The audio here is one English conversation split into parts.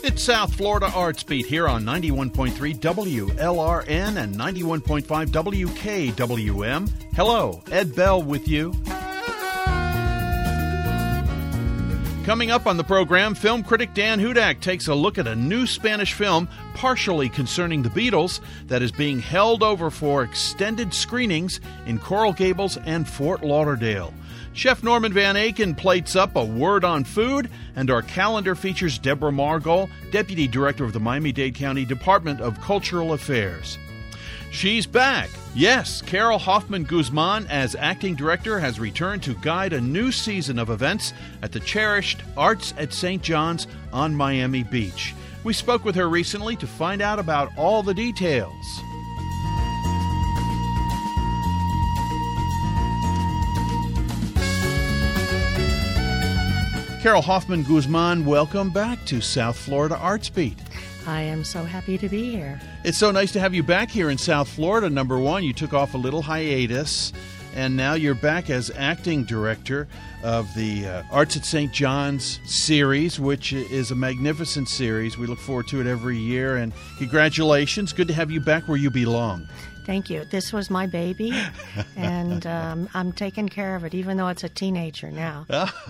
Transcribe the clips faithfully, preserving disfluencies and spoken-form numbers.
It's South Florida Arts Beat here on ninety-one point three W L R N and ninety-one point five W K W M. Hello, Ed Bell with you. Coming up on the program, film critic Dan Hudak takes a look at a new Spanish film partially concerning the Beatles that is being held over for extended screenings in Coral Gables and Fort Lauderdale. Chef Norman Van Aken plates up a word on food, and our calendar features Deborah Margol, Deputy Director of the Miami-Dade County Department of Cultural Affairs. She's back. Yes, Carol Hoffman Guzman, as acting director, has returned to guide a new season of events at the cherished Arts at Saint John's on Miami Beach. We spoke with her recently to find out about all the details. Carol Hoffman Guzman, welcome back to South Florida Arts Beat. I am so happy to be here. It's so nice to have you back here in South Florida. Number one, you took off a little hiatus, and now you're back as acting director of the uh, Arts at Saint John's series, which is a magnificent series. We look forward to it every year, and congratulations. Good to have you back where you belong. Thank you. This was my baby, and um, I'm taking care of it, even though it's a teenager now.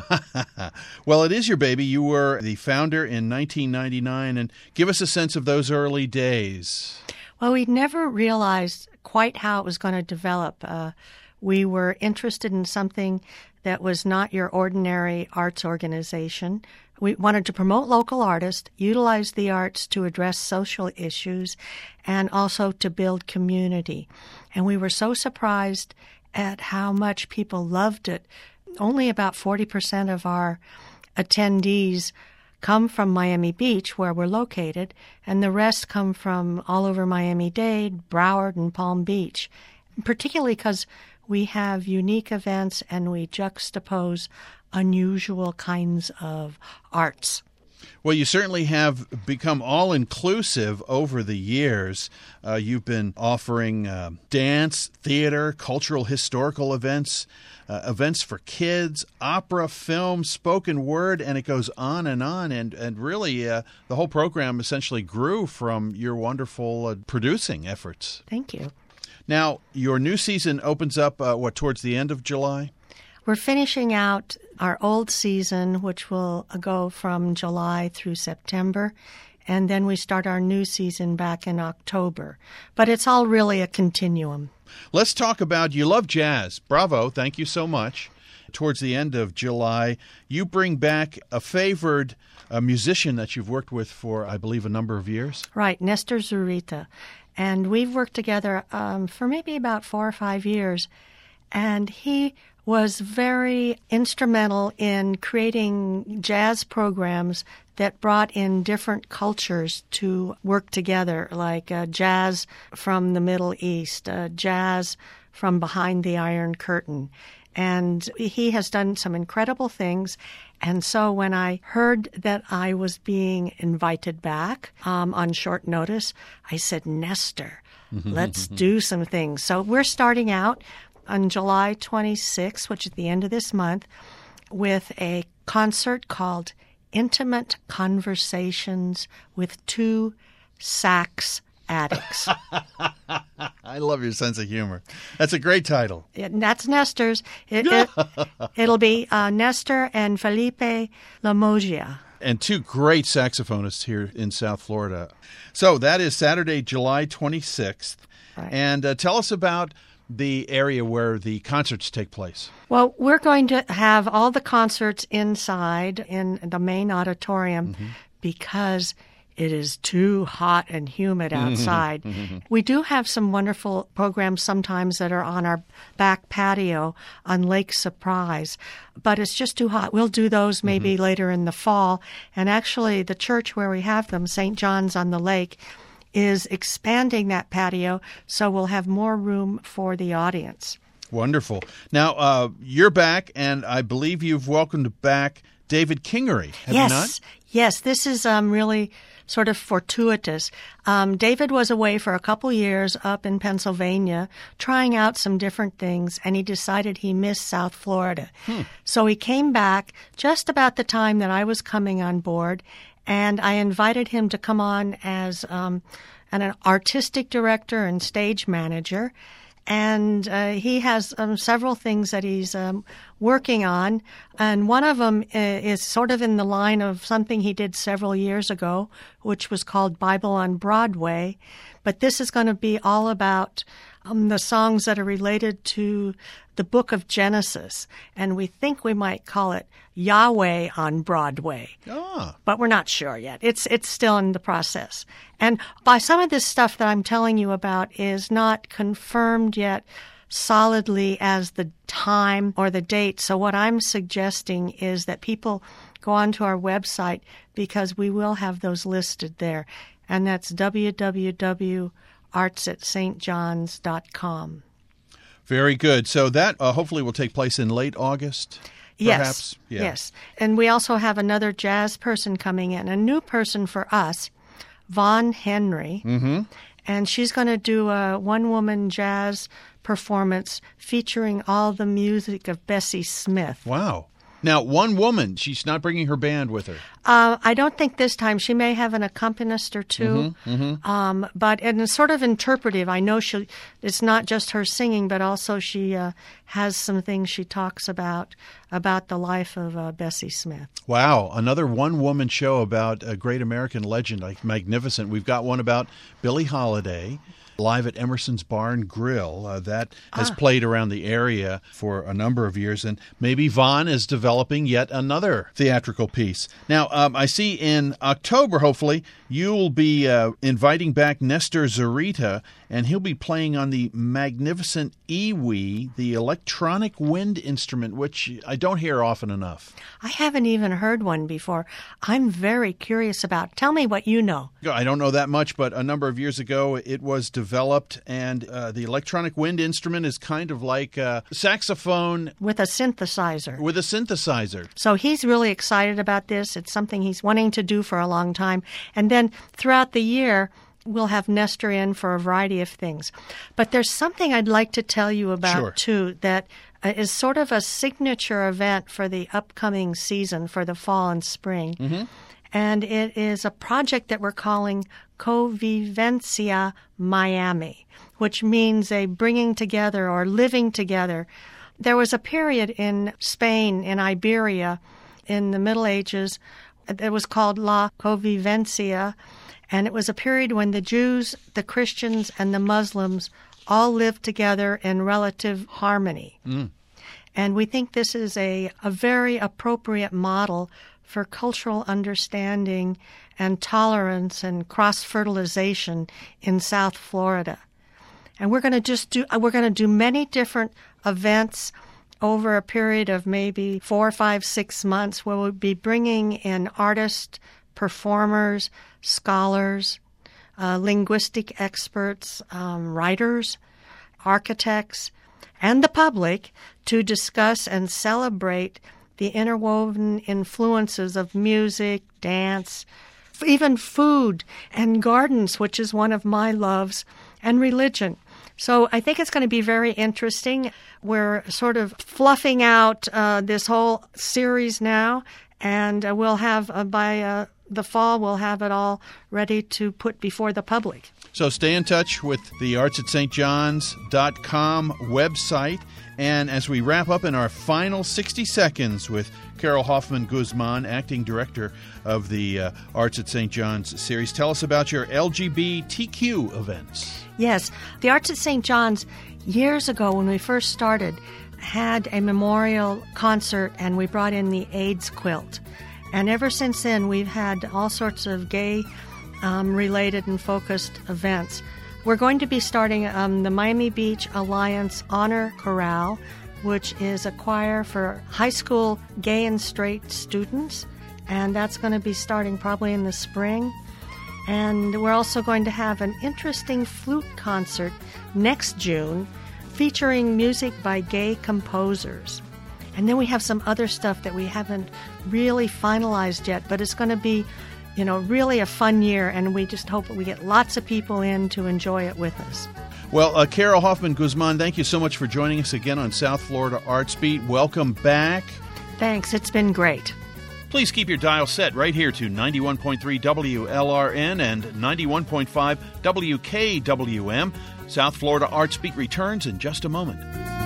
Well, it is your baby. You were the founder in nineteen ninety-nine, and give us a sense of those early days. Well, we never realized quite how it was going to develop. Uh, we were interested in something that was not your ordinary arts organization. We wanted to promote local artists, utilize the arts to address social issues, and also to build community. And we were so surprised at how much people loved it. Only about forty percent of our attendees come from Miami Beach, where we're located, and the rest come from all over Miami-Dade, Broward, and Palm Beach, particularly because we have unique events and we juxtapose unusual kinds of arts. Well, you certainly have become all-inclusive over the years. Uh, you've been offering uh, dance, theater, cultural, historical events, uh, events for kids, opera, film, spoken word, and it goes on and on. And, and really, uh, the whole program essentially grew from your wonderful uh, producing efforts. Thank you. Now, your new season opens up, uh, what, towards the end of July? We're finishing out our old season, which will go from July through September, and then we start our new season back in October. But it's all really a continuum. Let's talk about, you love jazz. Bravo. Thank you so much. Towards the end of July, you bring back a favored uh, musician that you've worked with for, I believe, a number of years. Right, Nestor Zurita. And we've worked together um, for maybe about four or five years, and he was very instrumental in creating jazz programs that brought in different cultures to work together, like uh, jazz from the Middle East, uh, jazz from behind the Iron Curtain. And he has done some incredible things. And so when I heard that I was being invited back um, on short notice, I said, Nestor, let's do some things. So we're starting out on July twenty-sixth, which is the end of this month, with a concert called Intimate Conversations with Two Sax Addicts. I love your sense of humor. That's a great title. It, that's Nestor's. It, it, it'll be uh, Nestor and Felipe Lamogia. And two great saxophonists here in South Florida. So that is Saturday, July twenty-sixth. Right. And uh, tell us about the area where the concerts take place. Well, we're going to have all the concerts inside in the main auditorium mm-hmm. because it is too hot and humid outside. Mm-hmm. We do have some wonderful programs sometimes that are on our back patio on Lake Surprise, but it's just too hot. We'll do those maybe mm-hmm. later in the fall. And actually, the church where we have them, Saint John's on the Lake, is expanding that patio, so we'll have more room for the audience. Wonderful. Now, uh, you're back, and I believe you've welcomed back David Kingery, have yes. you not? Yes, this is um, really sort of fortuitous. Um, David was away for a couple years up in Pennsylvania trying out some different things, and he decided he missed South Florida. Hmm. So he came back just about the time that I was coming on board, And I invited him to come on as um, an artistic director and stage manager. And uh, he has um, several things that he's um, working on. And one of them is sort of in the line of something he did several years ago, which was called Bible on Broadway. But this is going to be all about um, the songs that are related to the book of Genesis. And we think we might call it Yahweh on Broadway. Ah. But we're not sure yet. It's it's still in the process. And by some of this stuff that I'm telling you about is not confirmed yet solidly as the time or the date. So what I'm suggesting is that people go onto our website, because we will have those listed there. And that's w w w dot arts at s t johns dot com. Very good. So that uh, hopefully will take place in late August, perhaps? Yes, Yeah. yes. And we also have another jazz person coming in, a new person for us, Vaughn Henry. Mm-hmm. And she's going to do a one-woman jazz performance featuring all the music of Bessie Smith. Wow. Now, one woman, she's not bringing her band with her. Uh, I don't think this time. She may have an accompanist or two, Mm-hmm, mm-hmm. Um, but and it's sort of interpretive. I know she. It's not just her singing, but also she uh, has some things she talks about about the life of uh, Bessie Smith. Wow, another one-woman show about a great American legend, like magnificent. We've got one about Billie Holiday, live at Emerson's Bar and Grill. Uh, that has Ah. played around the area for a number of years, and maybe Vaughn is developing yet another theatrical piece. Now, um, I see in October, hopefully, you'll be uh, inviting back Nestor Zarita, and he'll be playing on the magnificent iwi, the electronic wind instrument, which I don't hear often enough. I haven't even heard one before. I'm very curious about. Tell me what you know. I don't know that much, but a number of years ago it was developed, and uh, the electronic wind instrument is kind of like a saxophone With a synthesizer. with a synthesizer. So he's really excited about this. It's something he's wanting to do for a long time. And then throughout the year, we'll have Nestor in for a variety of things. But there's something I'd like to tell you about, Sure. too, that uh, is sort of a signature event for the upcoming season, for the fall and spring. Mm-hmm. And it is a project that we're calling Convivencia Miami, which means a bringing together or living together. There was a period in Spain, in Iberia, in the Middle Ages, that was called La Convivencia, and it was a period when the Jews, the Christians, and the Muslims all lived together in relative harmony. Mm. And we think this is a, a very appropriate model for cultural understanding and tolerance and cross-fertilization in South Florida. And we're going to just do, we're going to do many different events over a period of maybe four, five, six months where we'll be bringing in artists, performers, scholars, uh, linguistic experts, um, writers, architects, and the public to discuss and celebrate the interwoven influences of music, dance, even food and gardens, which is one of my loves, and religion. So I think it's going to be very interesting. We're sort of fluffing out uh, this whole series now, and uh, we'll have, uh, by uh, the fall, we'll have it all ready to put before the public. So stay in touch with the arts at s t johns dot com website. And as we wrap up in our final sixty seconds with Carol Hoffman Guzman, acting director of the uh, Arts at Saint John's series, tell us about your L G B T Q events. Yes, the Arts at Saint John's, years ago when we first started, had a memorial concert, and we brought in the AIDS quilt. And ever since then, we've had all sorts of gay um, related and focused events. We're going to be starting um, the Miami Beach Alliance Honor Chorale, which is a choir for high school gay and straight students, and that's going to be starting probably in the spring. And we're also going to have an interesting flute concert next June featuring music by gay composers. And then we have some other stuff that we haven't really finalized yet, but it's going to be, you know, really a fun year, and we just hope that we get lots of people in to enjoy it with us. Well, uh, Carol Hoffman Guzman, thank you so much for joining us again on South Florida Arts Beat. Welcome back. Thanks. It's been great. Please keep your dial set right here to ninety-one point three W L R N and ninety-one point five W K W M. South Florida Arts Beat returns in just a moment.